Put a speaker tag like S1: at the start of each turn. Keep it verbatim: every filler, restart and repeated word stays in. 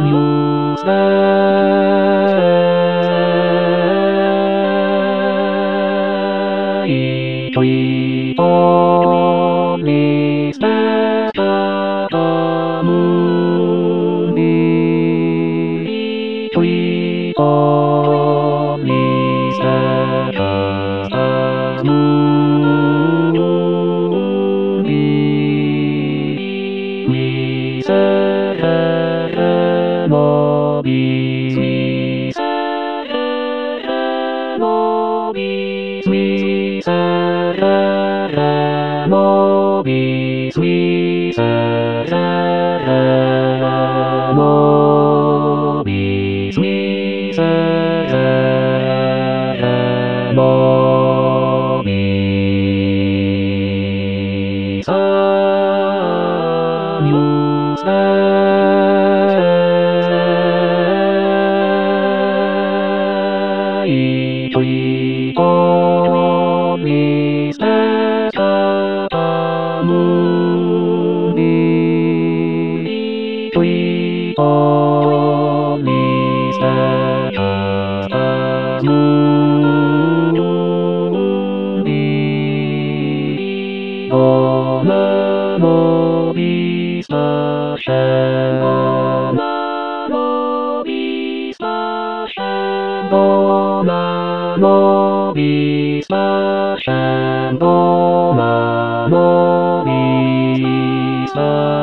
S1: Tweet on me, tweet on me, we serve Mobis, we serve Mobis, we serve Mobis, we serve Mobis, we serve Mobis. Tweet on me, tweet on me, Gonna Mobi slash Gonna Mobi slash Gonna Mobi slash Gonna Mobi slash